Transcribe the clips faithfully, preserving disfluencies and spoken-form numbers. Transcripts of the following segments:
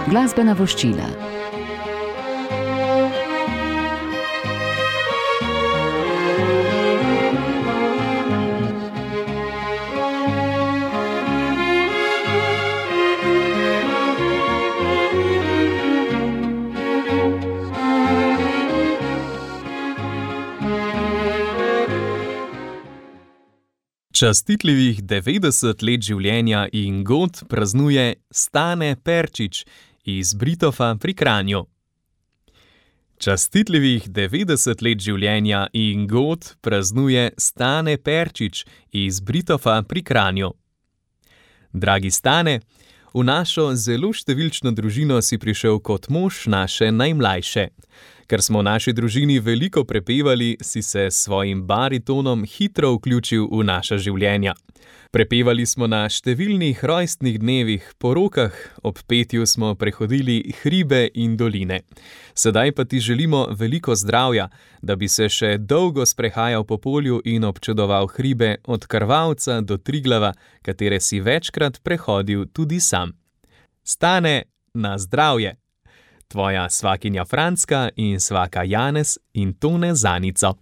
Glasbena voščila. Častitljivih devetdeset let življenja in god praznuje Stane Perčič iz Britofa pri Kranju. Častitljivih devetdeset let življenja in god praznuje Stane Perčič iz Britofa pri Kranju. Dragi Stane, v našo zelo številčno družino si prišel kot mož naše najmlajše. Ker smo v naši družini veliko prepevali, si se s svojim baritonom hitro vključil v naša življenja. Prepevali smo na številnih rojstnih dnevih, porokah, ob petju smo prehodili hribe in doline. Sedaj pa ti želimo veliko zdravja, da bi se še dolgo sprehajal po polju in občudoval hribe od Krvavca do Triglava, katere si večkrat prehodil tudi sam. Stane, na zdravje! Tvoja svakinja Franska in svaka Janez in Tone Zanico.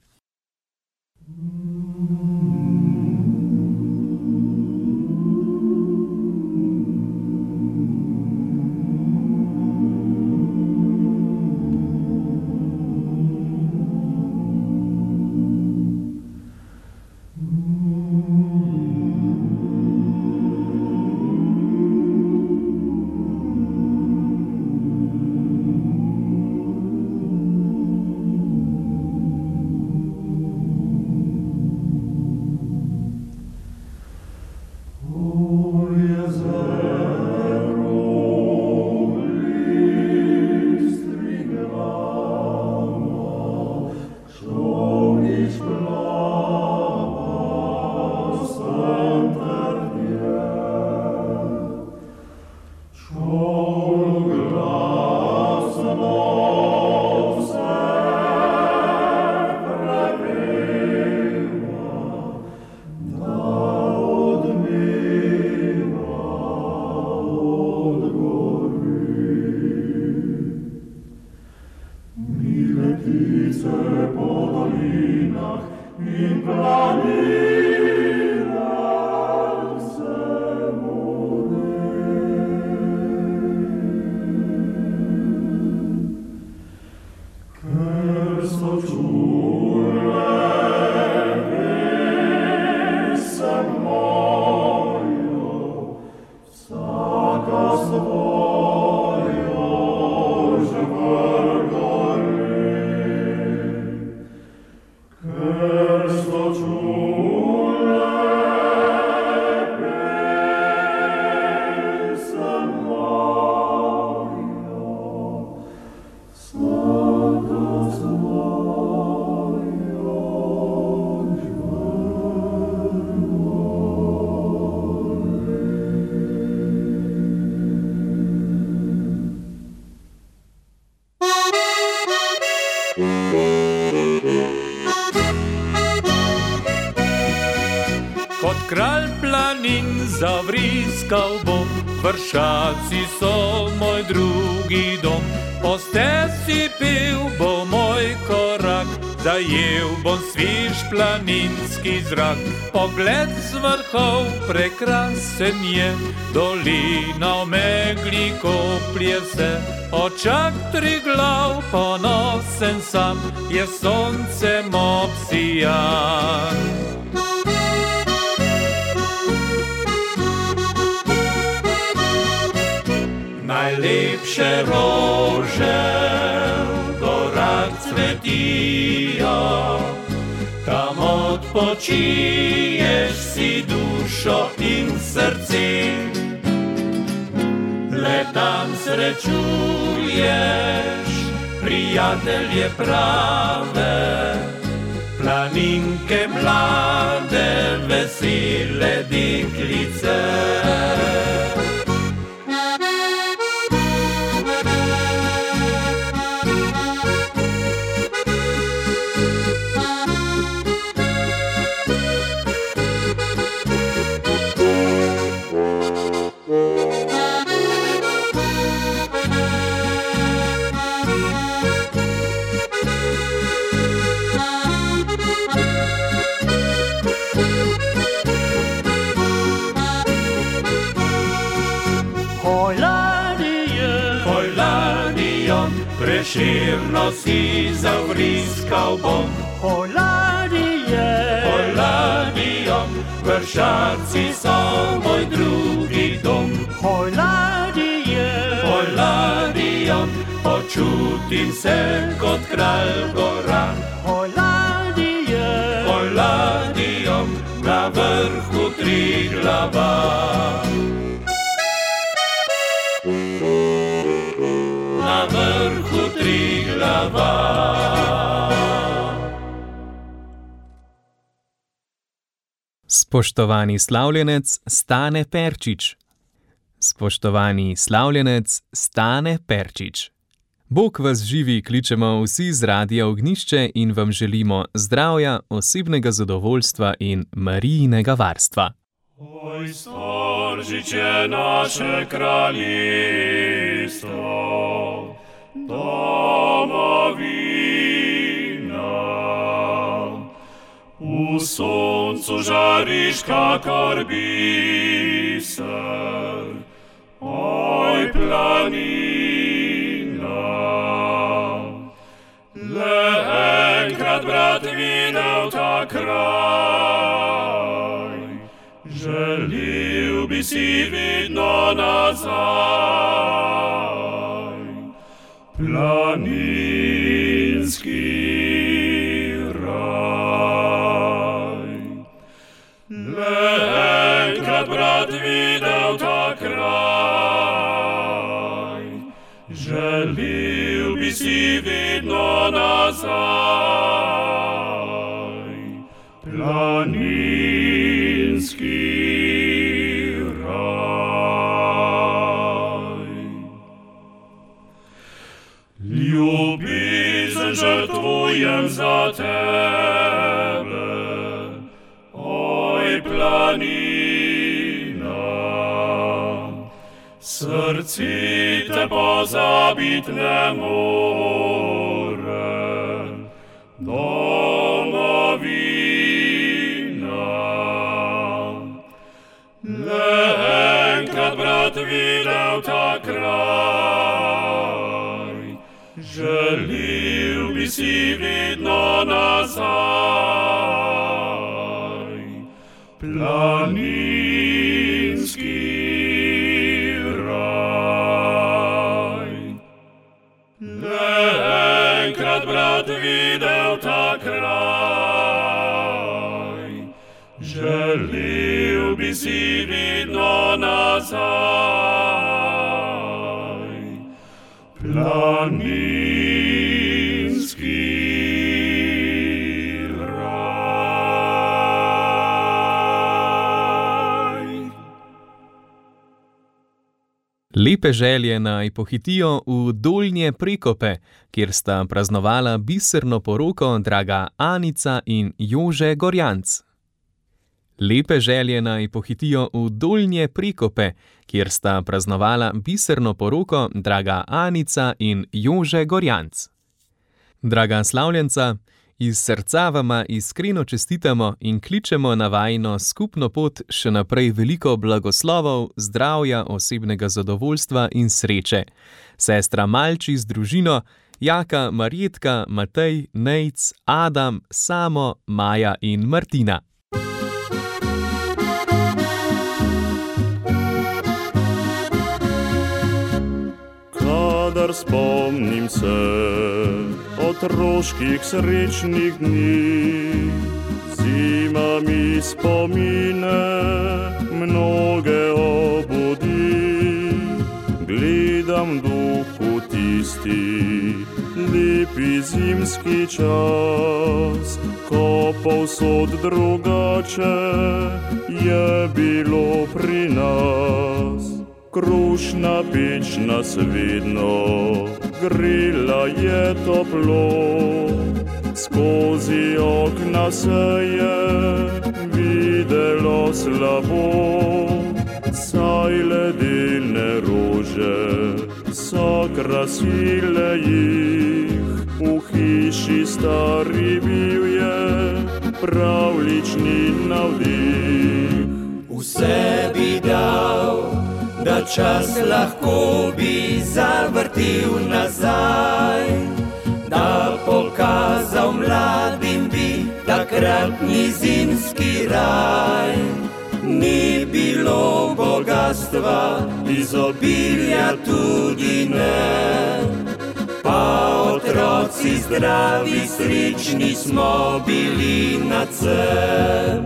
Kot kralj planin zavriskal bom, vršaci so moj drugi dom. Po stezi pil bo moj korak, zajel bom sviž planinski zrak. Pogled z vrhov prekrasen je, dolina v megli koplje se. Očak Triglav ponosen sam, je soncem obsijan. Najlepše rože v gorah cvetijo, tam odpočiješ si dušo in srce. Le tam srečuješ prijatelje prave, planinke mlade, vesele deklice. preširno si zavriskal bom. Poladijem, Poladijem, Vršaci so moj drugi dom. Poladijem, Poladijem, počutim se kot kralj gora. Poladijem, Poladijem, na vrhu Triglava. Na vrhu Triglava. Spoštovani slavljenec Stane Perčič. Spoštovani slavljenec Stane Perčič. Bog vas živi, kličemo vsi z Radia Ognjišče in vam želimo zdravja, osebnega zadovoljstva in Marijinega varstva. Oj, storžiče naše kraljestvo, domovina. V soncu žariš kakor biser, oj, planina. Le enkrat, brat, videl ta kraj, želil bi si vidno nazaj. Planinski raj. Le enkrat, brat, videl ta kraj, želil bi si vidno nazaj. Planinski raj. Ljubezen žrtvujem za tebe, oj, planina. Srce te pozabit ne more, domovina. Le enkrat, brat, videl ta kraj, želil bi si vidno nazaj. Planinski raj. Le enkrat, brat, videl ta kraj, želil bi si vidno nazaj. Planinski raj. Lepe želje naj pohitijo v Dolnje Prekope, kjer sta praznovala biserno poroko draga Anica in Jože Gorjanc. Lepe želje naj pohitijo v Dolnje Prekope, kjer sta praznovala biserno poroko draga Anica in Jože Gorjanc. Draga slavljenca, iz srca vama iskreno čestitamo in kličemo na vajino skupno pot še naprej veliko blagoslovov, zdravja, osebnega zadovoljstva in sreče. Sestra Malči z družino, Jaka, Marjetka, Matej, Nejc, Adam, Samo, Maja in Martina. Kadar spomnim se otroških srečnih dni, zima mi spomine mnoge obudi. Gledam duhu tisti lepi zimski čas, ko povsod drugače je bilo pri nas. Krušna peč nas vedno grela je toplo, skozi okna se je videlo slabo. Saj ledene rože so krasile jih, v hiši stari bil je pravlični navdih. Vse bi dal, da da čas lahko bi zavrtil nazaj, da pokazal mladim bi takratni zimski raj. Ni bilo bogatstva, izobilja tudi ne, pa otroci zdravi, srečni smo bili nadvse.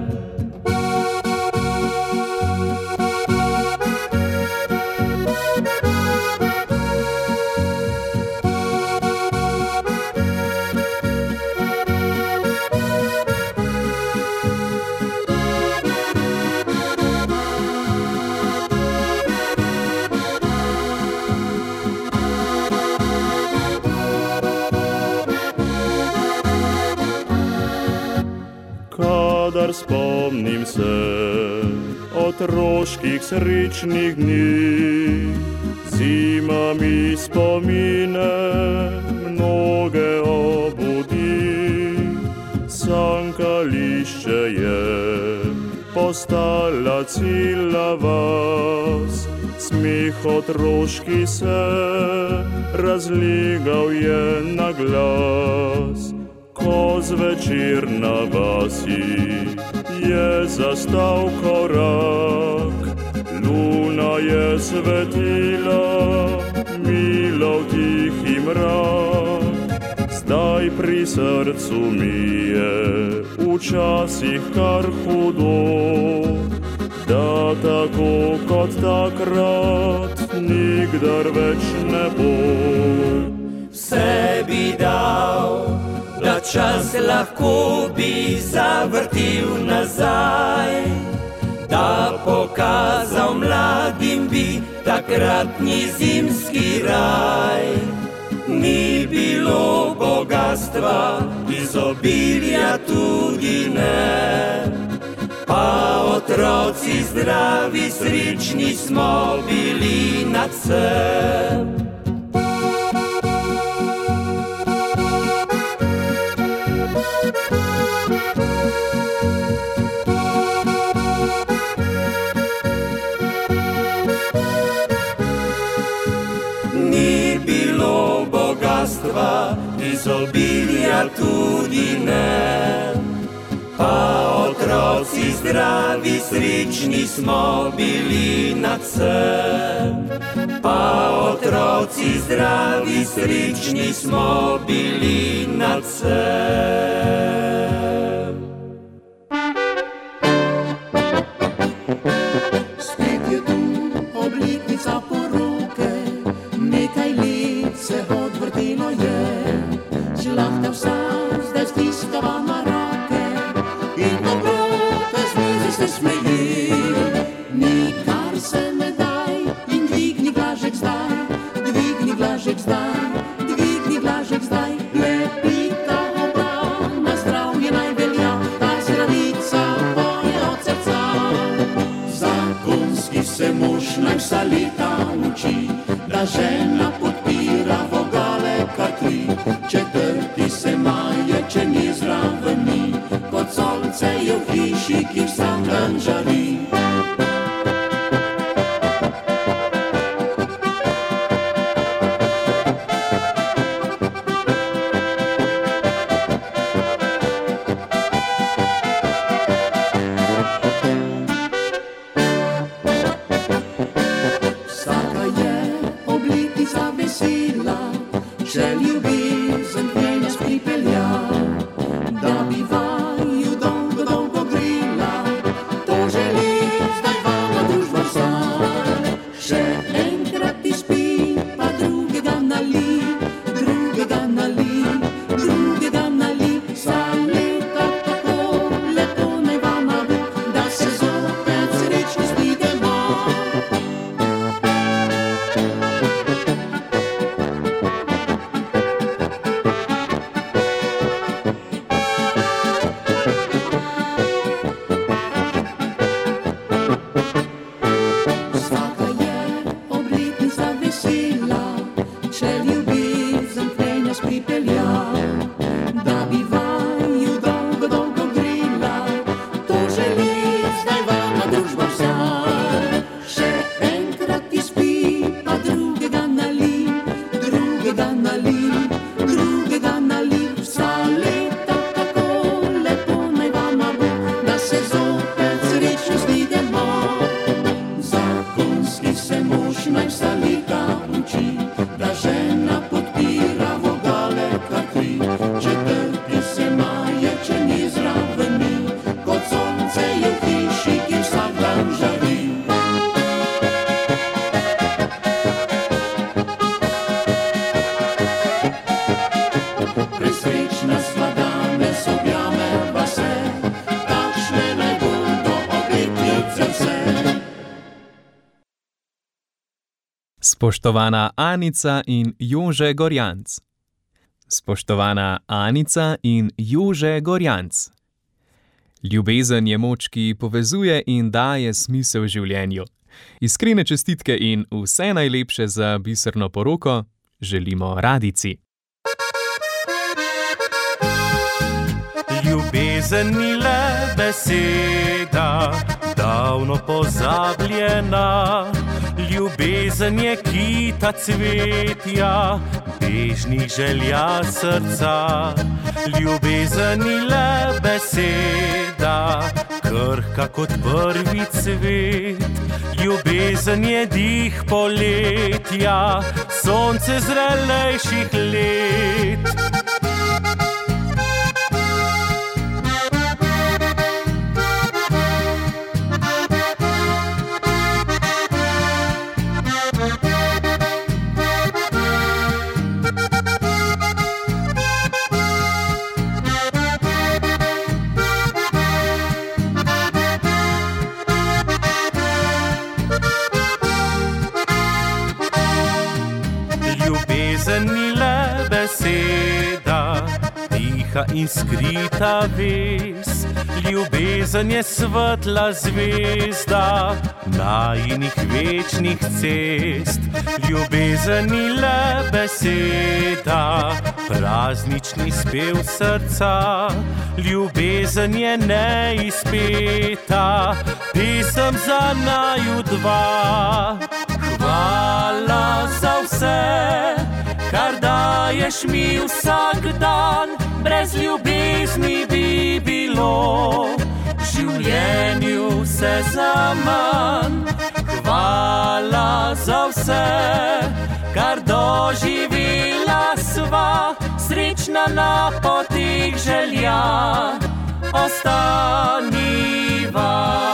Kadar spomnim se otroških srečnih dni, zima mi spomine mnoge obudi. Sankališče je postala cela vas, smeh otroški se razligal je na glas. Ko zvečer na vasi je zastal korak, luna je svetila, milo v tihi mrak. Zdaj pri srcu mi je včasih kar hudo, da tako kot takrat nikdar več ne bo. Vse bi dal, da čas lahko bi zavrtil nazaj, da pokazal mladim bi takratni zimski raj. Ni bilo bogatstva, izobilja tudi ne, pa otroci zdravi, srečni smo bili nadvse. Ni bilo bogatstva, izobilja tudi ne, pa otroci zdravi, srečni smo bili nadvse. Pa otroci zdravi, srečni smo bili nadvse. Spet je tu obletnica poroke, nekaj let se odvrtelo je, žlahta vsa zdaj stiskava na roke in dobrote z mizi se smeji. Nikar se ne daj in dvigni glažek zdaj, dvigni glažek zdaj, dvigni glažek zdaj. Lepita obrana, zdravje naj velja, ta zdravica poje od srca. Zakonski se mož naj vsa leta uči, da žena podpira vogale kar tri. Četrti se maje, če ni zraven ni, kot sonce je v hiši, ki vsak dan žari. Vsaka je obletnica vesela, če ljubezen k njej nas pripelja, da bi vaju dolgo, dolgo grela. To želim Spoštovana Anica in Jože Gorjanc. Spoštovana Anica in Jože Gorjanc. Ljubezen je moč, ki povezuje in daje smisel življenju. Iskrene čestitke in vse najlepše za biserno poroko želimo Radici. Ljubezen ni le beseda, davno pozabljena. Ljubezen je kita cvetja, bežnih želja srca. Ljubezen ni le beseda, krhka kot prvi cvet. Ljubezen je dih poletja, sonce zrelejših let. Ljubezen ni le beseda, tiha in skrita vez. Ljubezen je svetla zvezda najinih večnih cest. Ljubezen ni le beseda, praznični spev srca. Ljubezen je neizpeta, pesem za naju dva. Hvala za vse, kar daješ mi vsak dan, brez ljubezni bi bilo v življenju vse zaman. Hvala za vse, kar doživela sva, srečna na potih želja ostaniva.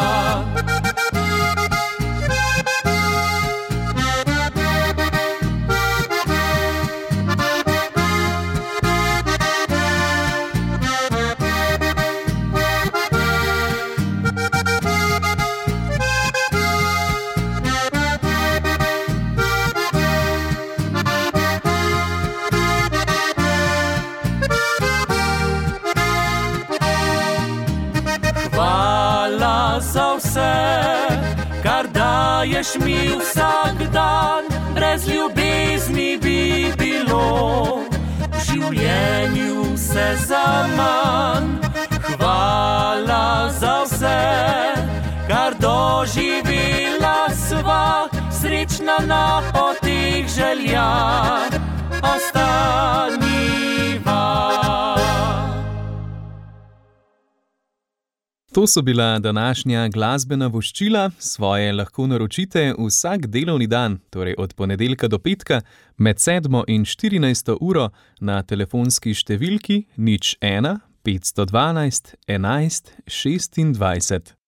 Hvala za vse, kar daješ mi vsak dan, brez ljubezni bi bilo v življenju vse zaman. Hvala za vse, kar doživela sva, srečna na potih želja ostaniva. To so bila današnja glasbena voščila, svoje lahko naročite vsak delovni dan, torej od ponedeljka do petka, med sedmo in štirinajsto uro na telefonski številki nič ena petsto dvanajst enajst šestindvajset.